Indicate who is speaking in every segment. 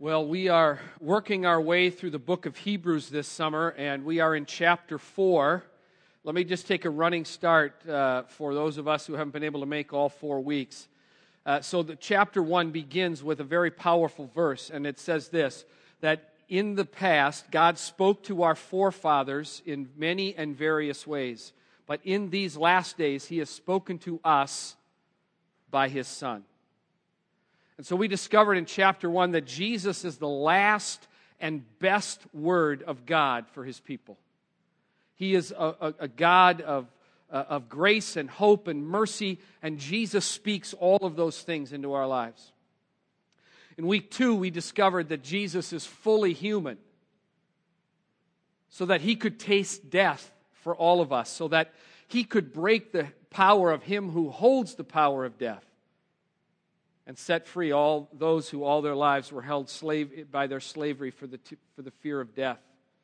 Speaker 1: Well, we are working our way through the book of Hebrews this summer, and we are in chapter 4. Let me just take a running start for those of us who haven't been able to make all 4 weeks. So the chapter 1 begins with a very powerful verse, and it says this, that in the past, God spoke to our forefathers in many and various ways, but in these last days, He has spoken to us by His Son. And so we discovered in chapter 1 that Jesus is the last and best word of God for His people. He is a God of grace and hope and mercy, and Jesus speaks all of those things into our lives. In week 2, we discovered that Jesus is fully human, so that He could taste death for all of us, so that He could break the power of Him who holds the power of death, and set free all those who all their lives were held by their slavery for the fear of death.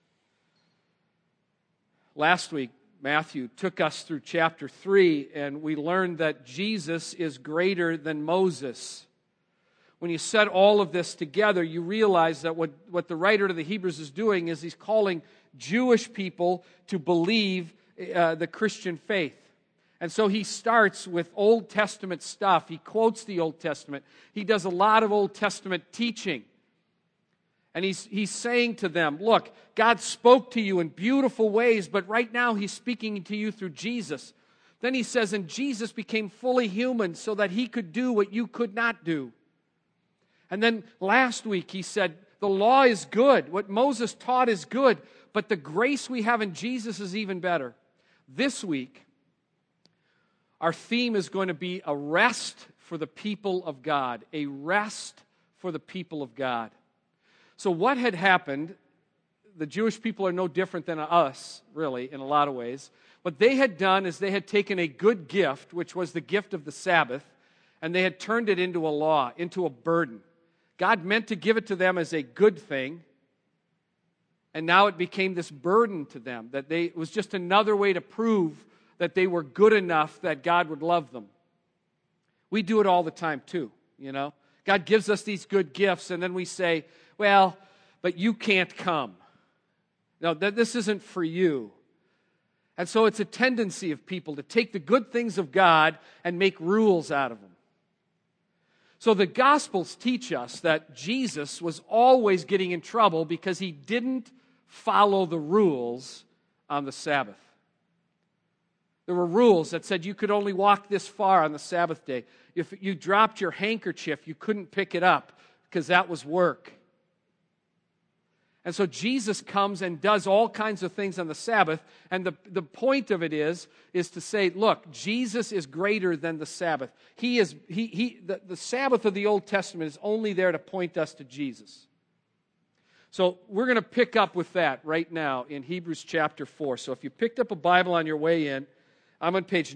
Speaker 1: Last week, Matthew took us through chapter 3, and we learned that Jesus is greater than Moses. When you set all of this together, you realize that what the writer to the Hebrews is doing is he's calling Jewish people to believe the Christian faith. And so he starts with Old Testament stuff. He quotes the Old Testament. He does a lot of Old Testament teaching. And he's saying to them, look, God spoke to you in beautiful ways, but right now He's speaking to you through Jesus. Then he says, and Jesus became fully human so that He could do what you could not do. And then last week he said, the law is good. What Moses taught is good, but the grace we have in Jesus is even better. This week, our theme is going to be a rest for the people of God. A rest for the people of God. So what had happened, the Jewish people are no different than us, really, in a lot of ways. What they had done is they had taken a good gift, which was the gift of the Sabbath, and they had turned it into a law, into a burden. God meant to give it to them as a good thing, and now it became this burden to them, that it was just another way to prove that they were good enough that God would love them. We do it all the time too, you know. God gives us these good gifts, and then we say, well, but you can't come. No, this isn't for you. And so it's a tendency of people to take the good things of God and make rules out of them. So the Gospels teach us that Jesus was always getting in trouble because He didn't follow the rules on the Sabbath. There were rules that said you could only walk this far on the Sabbath day. If you dropped your handkerchief, you couldn't pick it up because that was work. And so Jesus comes and does all kinds of things on the Sabbath, and the point of it is to say, look, Jesus is greater than the Sabbath. The Sabbath of the Old Testament is only there to point us to Jesus. So we're going to pick up with that right now in Hebrews chapter 4. So if you picked up a Bible on your way in, I'm on page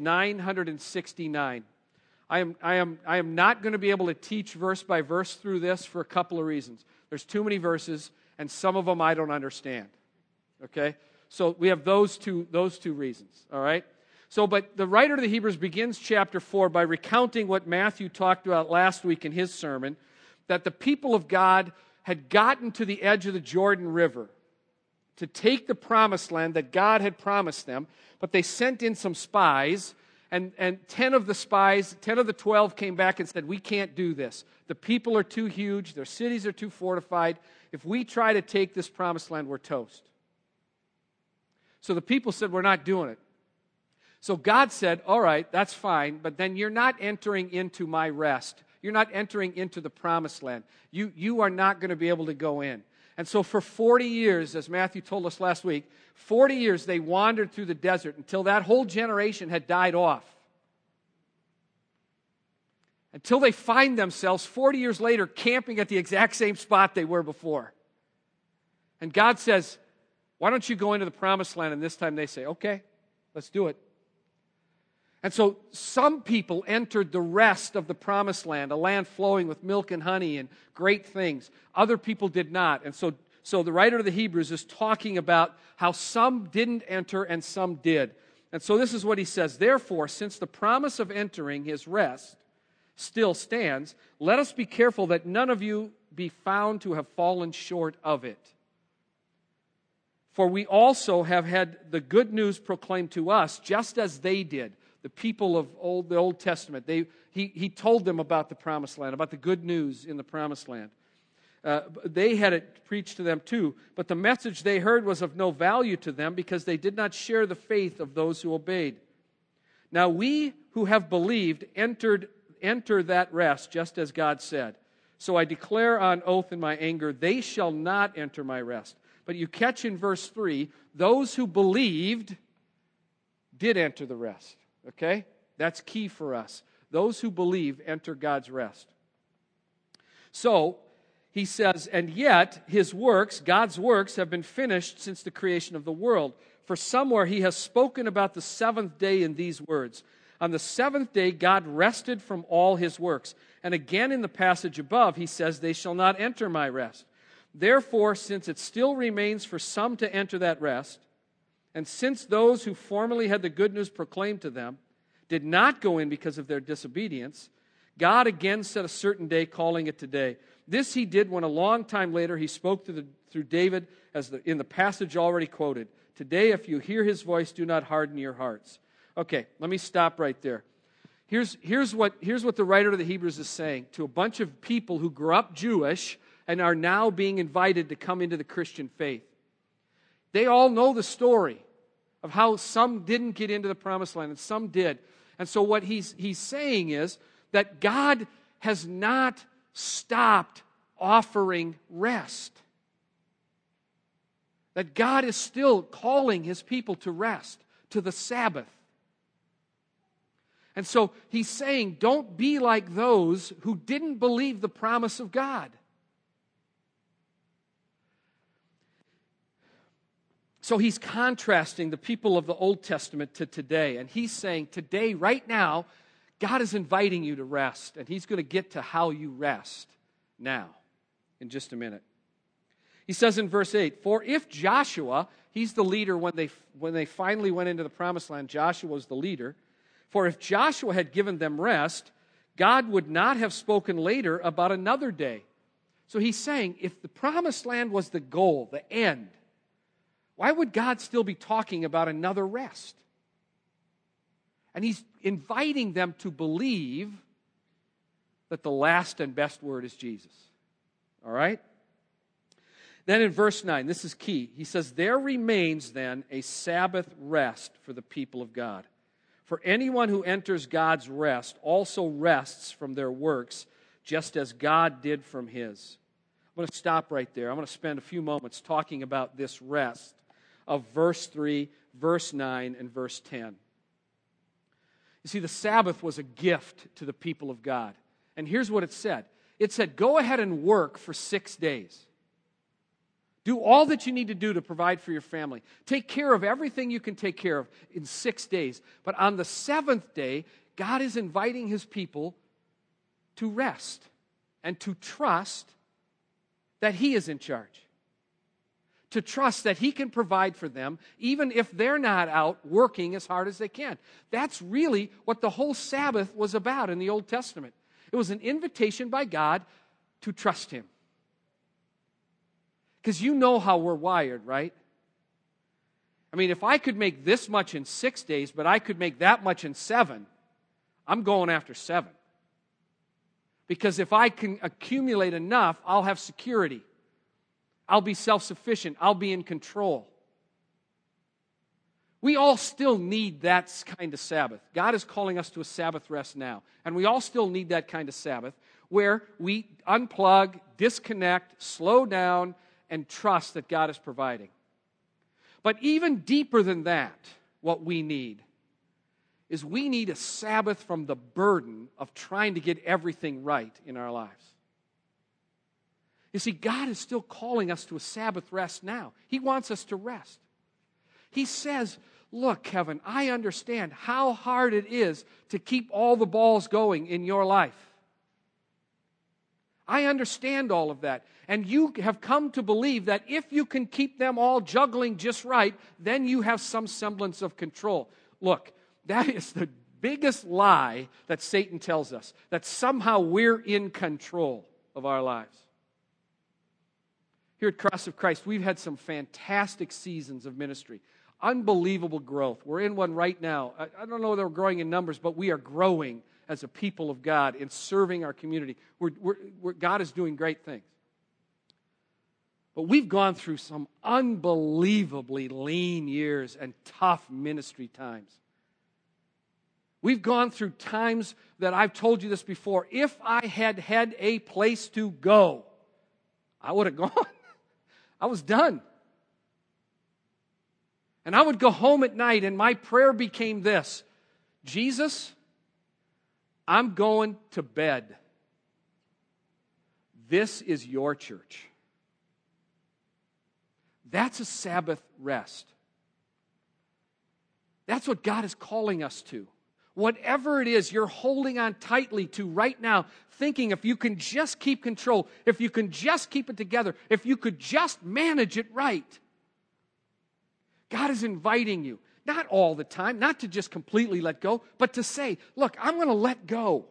Speaker 1: 969. I am not going to be able to teach verse by verse through this for a couple of reasons. There's too many verses, and some of them I don't understand. Okay? So we have those two reasons, all right? So, but the writer of the Hebrews begins chapter 4 by recounting what Matthew talked about last week in his sermon, that the people of God had gotten to the edge of the Jordan River to take the promised land that God had promised them, but they sent in some spies, and 10 of the 12 came back and said, we can't do this. The people are too huge, their cities are too fortified. If we try to take this promised land, we're toast. So the people said, we're not doing it. So God said, all right, that's fine, but then you're not entering into my rest. You're not entering into the promised land. You are not going to be able to go in. And so for 40 years, as Matthew told us last week, 40 years they wandered through the desert until that whole generation had died off. Until they find themselves 40 years later camping at the exact same spot they were before. And God says, why don't you go into the promised land? And this time they say, okay, let's do it. And so some people entered the rest of the promised land, a land flowing with milk and honey and great things. Other people did not. And so the writer of the Hebrews is talking about how some didn't enter and some did. And so this is what he says. Therefore, since the promise of entering His rest still stands, let us be careful that none of you be found to have fallen short of it. For we also have had the good news proclaimed to us, just as they did, the people of the Old Testament. He told them about the promised land, about the good news in the promised land. They had it preached to them too, but the message they heard was of no value to them because they did not share the faith of those who obeyed. Now we who have believed enter that rest, just as God said. So I declare on oath in my anger, they shall not enter my rest. But you catch in verse 3, those who believed did enter the rest. Okay? That's key for us. Those who believe enter God's rest. So, he says, and yet his works, God's works, have been finished since the creation of the world. For somewhere he has spoken about the seventh day in these words. On the seventh day God rested from all his works. And again in the passage above he says, they shall not enter my rest. Therefore, since it still remains for some to enter that rest, and since those who formerly had the good news proclaimed to them did not go in because of their disobedience, God again set a certain day, calling it today. This he did when a long time later he spoke through David in the passage already quoted. Today, if you hear his voice, do not harden your hearts. Okay, let me stop right there. Here's what the writer of the Hebrews is saying to a bunch of people who grew up Jewish and are now being invited to come into the Christian faith. They all know the story of how some didn't get into the promised land and some did. And so what he's saying is that God has not stopped offering rest. That God is still calling his people to rest, to the Sabbath. And so he's saying, don't be like those who didn't believe the promise of God. So he's contrasting the people of the Old Testament to today. And he's saying, today, right now, God is inviting you to rest. And he's going to get to how you rest now, in just a minute. He says in verse 8, for if Joshua, he's the leader when they finally went into the promised land, Joshua was the leader. For if Joshua had given them rest, God would not have spoken later about another day. So he's saying, if the promised land was the goal, the end, why would God still be talking about another rest? And he's inviting them to believe that the last and best word is Jesus. All right? Then in verse 9, this is key. He says, there remains then a Sabbath rest for the people of God. For anyone who enters God's rest also rests from their works, just as God did from his. I'm going to stop right there. I'm going to spend a few moments talking about this rest of verse 3, verse 9, and verse 10. You see, the Sabbath was a gift to the people of God. And here's what it said. It said, go ahead and work for 6 days. Do all that you need to do to provide for your family. Take care of everything you can take care of in 6 days. But on the seventh day, God is inviting his people to rest and to trust that he is in charge. To trust that he can provide for them even if they're not out working as hard as they can. That's really what the whole Sabbath was about in the Old Testament. It was an invitation by God to trust him. Because you know how we're wired, right? I mean, if I could make this much in 6 days, but I could make that much in 7, I'm going after 7. Because if I can accumulate enough, I'll have security. I'll be self-sufficient. I'll be in control. We all still need that kind of Sabbath. God is calling us to a Sabbath rest now. And we all still need that kind of Sabbath where we unplug, disconnect, slow down, and trust that God is providing. But even deeper than that, what we need is we need a Sabbath from the burden of trying to get everything right in our lives. You see, God is still calling us to a Sabbath rest now. He wants us to rest. He says, look, Kevin, I understand how hard it is to keep all the balls going in your life. I understand all of that. And you have come to believe that if you can keep them all juggling just right, then you have some semblance of control. Look, that is the biggest lie that Satan tells us, that somehow we're in control of our lives. Here at Cross of Christ, we've had some fantastic seasons of ministry. Unbelievable growth. We're in one right now. I don't know whether we're growing in numbers, but we are growing as a people of God in serving our community. God is doing great things. But we've gone through some unbelievably lean years and tough ministry times. We've gone through times that I've told you this before. If I had had a place to go, I would have gone. I was done. And I would go home at night and my prayer became this: Jesus, I'm going to bed. This is your church. That's a Sabbath rest. That's what God is calling us to. Whatever it is you're holding on tightly to right now, thinking if you can just keep control, if you can just keep it together, if you could just manage it right. God is inviting you, not all the time, not to just completely let go, but to say, look, I'm going to let go.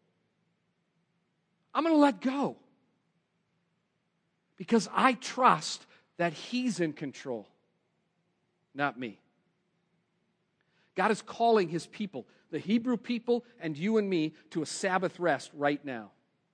Speaker 1: I'm going to let go. Because I trust that He's in control, not me. God is calling His people, the Hebrew people and you and me, to a Sabbath rest right now.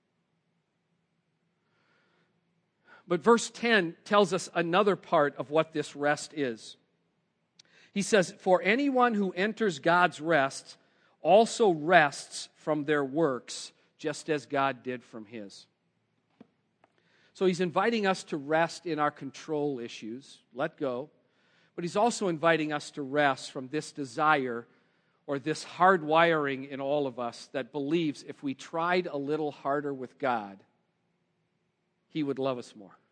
Speaker 1: But verse 10 tells us another part of what this rest is. He says, for anyone who enters God's rest also rests from their works, just as God did from His. So He's inviting us to rest in our control issues, let go. But He's also inviting us to rest from this desire or this hardwiring in all of us that believes if we tried a little harder with God, He would love us more.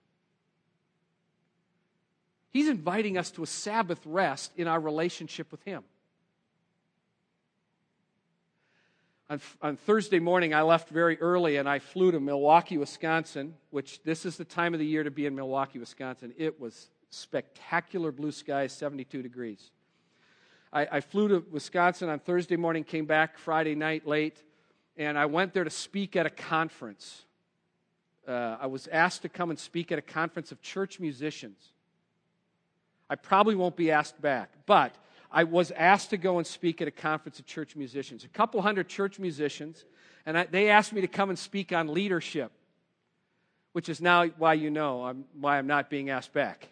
Speaker 1: He's inviting us to a Sabbath rest in our relationship with Him. On Thursday morning, I left very early and I flew to Milwaukee, Wisconsin, which this is the time of the year to be in Milwaukee, Wisconsin. It was spectacular blue skies, 72 degrees. I flew to Wisconsin on Thursday morning, came back Friday night late, and I went there to speak at a conference. I was asked to come and speak at a conference of church musicians. I probably won't be asked back, but I was asked to go and speak at a conference of church musicians. A couple hundred church musicians, and they asked me to come and speak on leadership, which is now why why I'm not being asked back.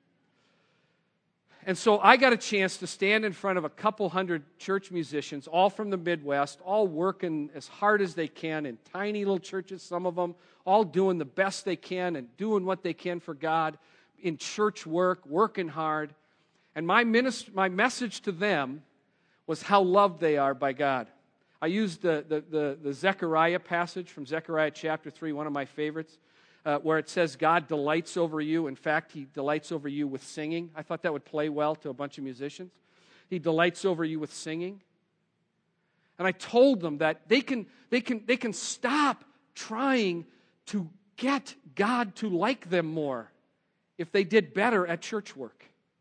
Speaker 1: And so I got a chance to stand in front of a couple hundred church musicians, all from the Midwest, all working as hard as they can in tiny little churches, some of them, all doing the best they can and doing what they can for God in church work, working hard. And my message to them was how loved they are by God. I used the Zechariah passage from Zechariah chapter 3, one of my favorites, where it says God delights over you. In fact, He delights over you with singing. I thought that would play well to a bunch of musicians. He delights over you with singing. And I told them that they can stop trying to get God to like them more if they did better at church work.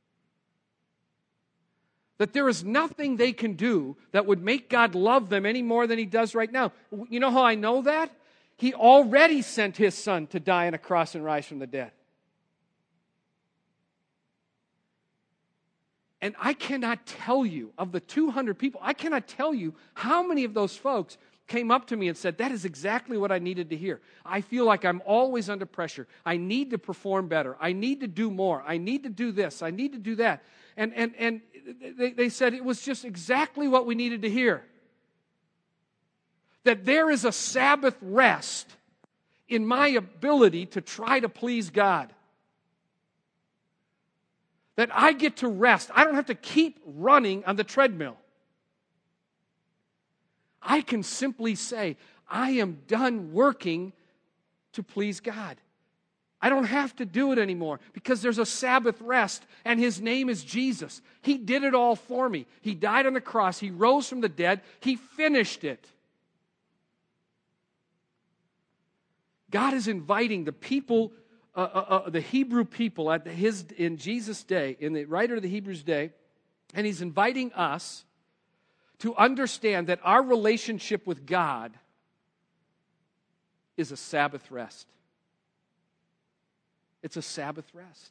Speaker 1: That there is nothing they can do that would make God love them any more than He does right now. You know how I know that? He already sent His Son to die on a cross and rise from the dead. And I cannot tell you, of the 200 people, I cannot tell you how many of those folks came up to me and said, that is exactly what I needed to hear. I feel like I'm always under pressure. I need to perform better. I need to do more. I need to do this. I need to do that. And they said it was just exactly what we needed to hear. That there is a Sabbath rest in my ability to try to please God. That I get to rest. I don't have to keep running on the treadmill. I can simply say, I am done working to please God. I don't have to do it anymore because there's a Sabbath rest and His name is Jesus. He did it all for me. He died on the cross. He rose from the dead. He finished it. God is inviting the people, the Hebrew people in Jesus' day, in the writer of the Hebrews' day, and He's inviting us to understand that our relationship with God is a Sabbath rest. It's a Sabbath rest.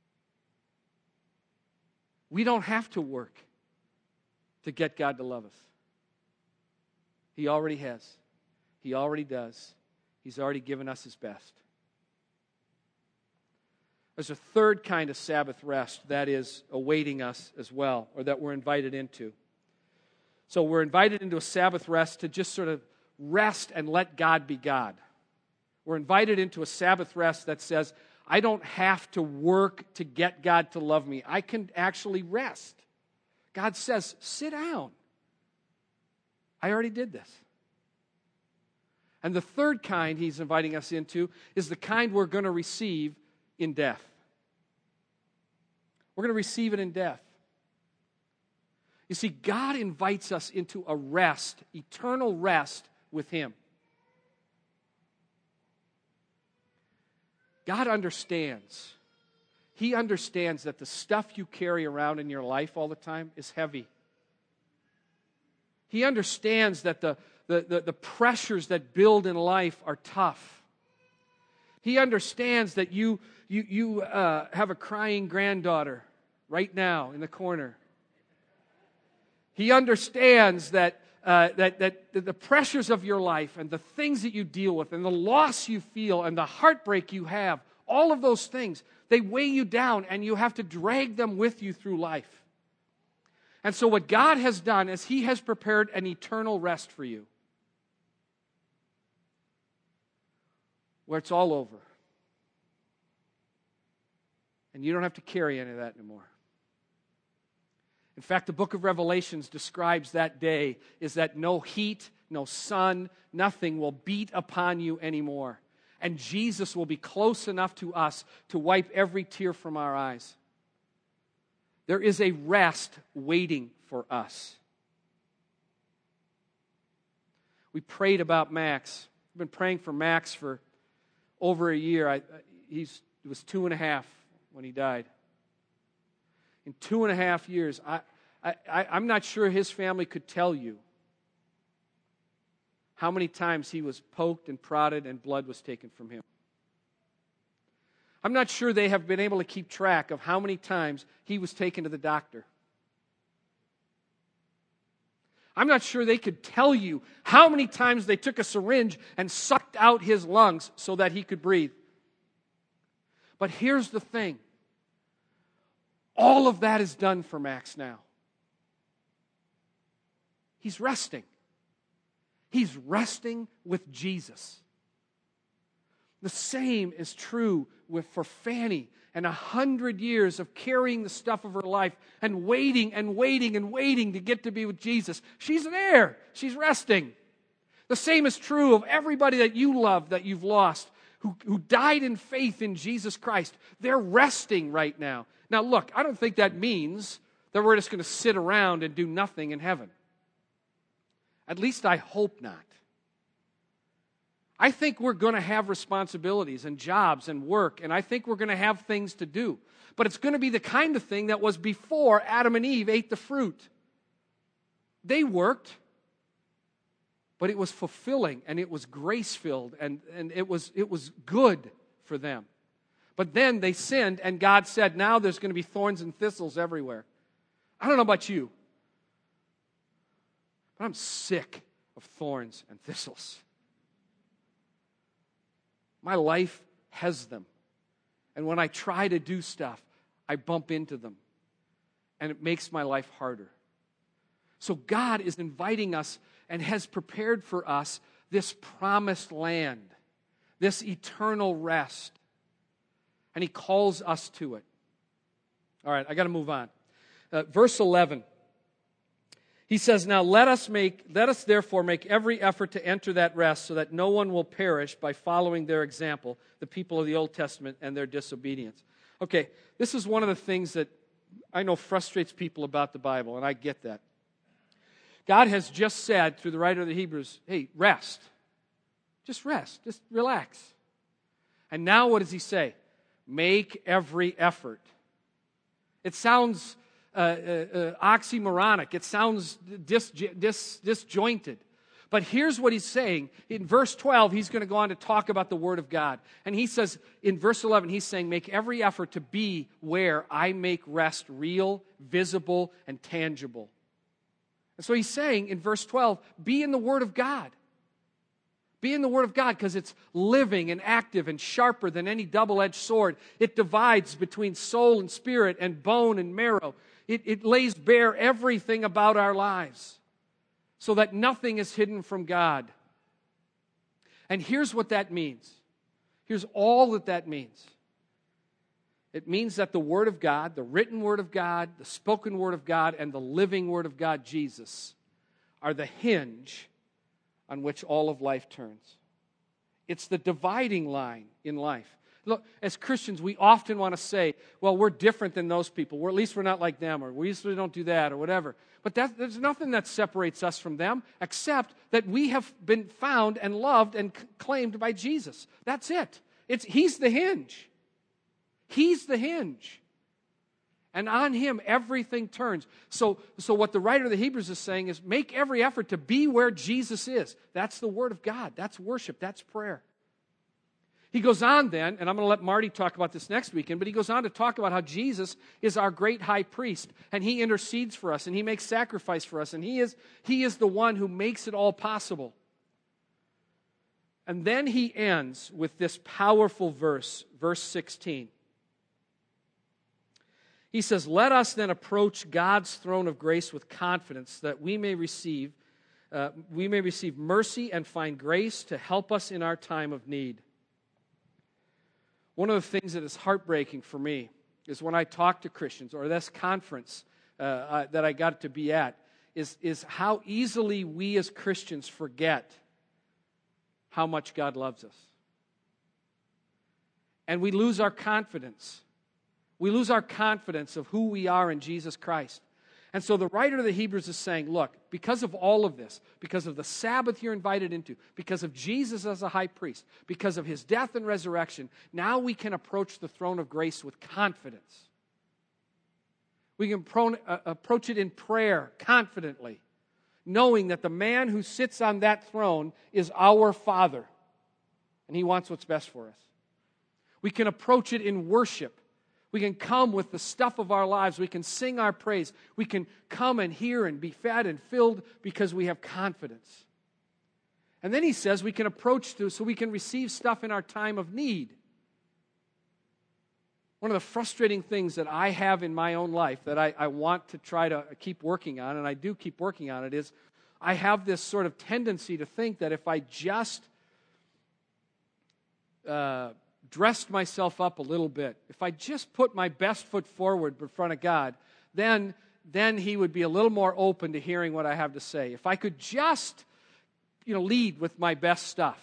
Speaker 1: We don't have to work to get God to love us. He already has. He already does. He's already given us His best. There's a third kind of Sabbath rest that is awaiting us as well, or that we're invited into. So we're invited into a Sabbath rest to just sort of rest and let God be God. We're invited into a Sabbath rest that says, I don't have to work to get God to love me. I can actually rest. God says, sit down. I already did this. And the third kind He's inviting us into is the kind we're going to receive in death. We're going to receive it in death. You see, God invites us into a rest, eternal rest with Him. God understands. He understands that the stuff you carry around in your life all the time is heavy. He understands that the pressures that build in life are tough. He understands that you have a crying granddaughter right now in the corner. He understands that the pressures of your life and the things that you deal with and the loss you feel and the heartbreak you have, all of those things, they weigh you down and you have to drag them with you through life. And so what God has done is He has prepared an eternal rest for you, where it's all over. And you don't have to carry any of that anymore. In fact, the book of Revelations describes that day is that no heat, no sun, nothing will beat upon you anymore. And Jesus will be close enough to us to wipe every tear from our eyes. There is a rest waiting for us. We prayed about Max. I've been praying for Max for over a year. He was 2.5 when he died. In 2.5 years, I'm not sure his family could tell you how many times he was poked and prodded and blood was taken from him. I'm not sure they have been able to keep track of how many times he was taken to the doctor. I'm not sure they could tell you how many times they took a syringe and sucked out his lungs so that he could breathe. But here's the thing. All of that is done for Max now. He's resting. He's resting with Jesus. The same is true for Fanny and 100 years of carrying the stuff of her life and waiting to get to be with Jesus. She's there. She's resting. The same is true of everybody that you love that you've lost, who died in faith in Jesus Christ. They're resting right now. Now look, I don't think that means that we're just going to sit around and do nothing in heaven. At least I hope not. I think we're going to have responsibilities and jobs and work, and I think we're going to have things to do. But it's going to be the kind of thing that was before Adam and Eve ate the fruit. They worked, but it was fulfilling, and it was grace-filled, and it was good for them. But then they sinned, and God said, now there's going to be thorns and thistles everywhere. I don't know about you, but I'm sick of thorns and thistles. My life has them. And when I try to do stuff, I bump into them. And it makes my life harder. So God is inviting us and has prepared for us this promised land, this eternal rest. And He calls us to it. All right, I got to move on. Verse 11. He says, now let us therefore make every effort to enter that rest so that no one will perish by following their example, the people of the Old Testament and their disobedience. Okay, this is one of the things that I know frustrates people about the Bible, and I get that. God has just said through the writer of the Hebrews, hey, rest. Just rest. Just relax. And now what does He say? Make every effort. It sounds oxymoronic. It sounds disjointed. But here's what he's saying. In verse 12, he's going to go on to talk about the Word of God. And he says, in verse 11, he's saying, make every effort to be where I make rest real, visible, and tangible. And so he's saying in verse 12, be in the Word of God. Be in the Word of God because it's living and active and sharper than any double-edged sword. It divides between soul and spirit and bone and marrow. It lays bare everything about our lives so that nothing is hidden from God. And here's what that means. Here's all that means. It means that the Word of God, the written Word of God, the spoken Word of God, and the living Word of God, Jesus, are the hinge on which all of life turns. It's the dividing line in life. Look, as Christians, we often want to say, well, we're different than those people, or at least we're not like them, or we usually don't do that, or whatever. But there's nothing that separates us from them except that we have been found and loved and claimed by Jesus. That's it. He's the hinge. He's the hinge. And on Him, everything turns. So what the writer of the Hebrews is saying is make every effort to be where Jesus is. That's the Word of God. That's worship. That's prayer. He goes on then, and I'm going to let Marty talk about this next weekend, but he goes on to talk about how Jesus is our great high priest, and He intercedes for us, and He makes sacrifice for us, and He is the one who makes it all possible. And then he ends with this powerful verse 16. He says, let us then approach God's throne of grace with confidence that we may receive mercy and find grace to help us in our time of need. One of the things that is heartbreaking for me is when I talk to Christians, or this conference that I got to be at, is how easily we as Christians forget how much God loves us. And we lose our confidence. We lose our confidence of who we are in Jesus Christ. And so the writer of the Hebrews is saying, look, because of all of this, because of the Sabbath you're invited into, because of Jesus as a high priest, because of His death and resurrection, now we can approach the throne of grace with confidence. We can approach it in prayer confidently, knowing that the man who sits on that throne is our Father, and He wants what's best for us. We can approach it in worship. We can come with the stuff of our lives. We can sing our praise. We can come and hear and be fed and filled because we have confidence. And then he says we can approach so we can receive stuff in our time of need. One of the frustrating things that I have in my own life that I want to try to keep working on, and I do keep working on it, is I have this sort of tendency to think that if I just dressed myself up a little bit, if I just put my best foot forward in front of God, then He would be a little more open to hearing what I have to say. If I could just, lead with my best stuff.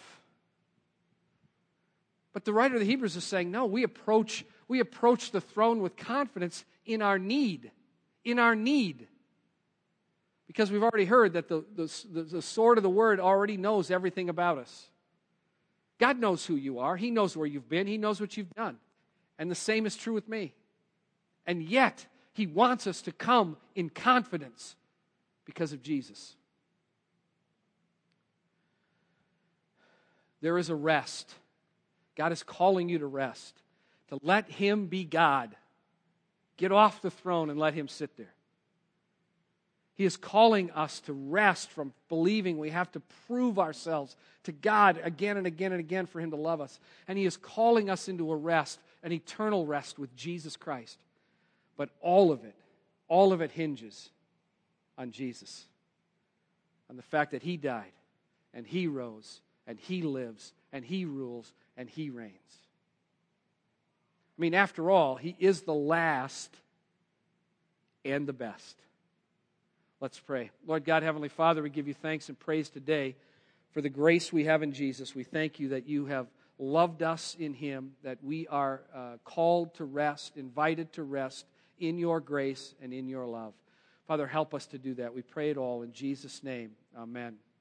Speaker 1: But the writer of the Hebrews is saying, no, we approach the throne with confidence in our need. In our need. Because we've already heard that the sword of the Word already knows everything about us. God knows who you are. He knows where you've been. He knows what you've done. And the same is true with me. And yet, He wants us to come in confidence because of Jesus. There is a rest. God is calling you to rest, to let Him be God. Get off the throne and let Him sit there. He is calling us to rest from believing we have to prove ourselves to God again and again and again for Him to love us. And He is calling us into a rest, an eternal rest with Jesus Christ. But all of it hinges on Jesus, on the fact that He died, and He rose, and He lives, and He rules, and He reigns. I mean, after all, He is the last and the best. Let's pray. Lord God, Heavenly Father, we give You thanks and praise today for the grace we have in Jesus. We thank You that You have loved us in Him, that we are called to rest, invited to rest in Your grace and in Your love. Father, help us to do that. We pray it all in Jesus' name. Amen.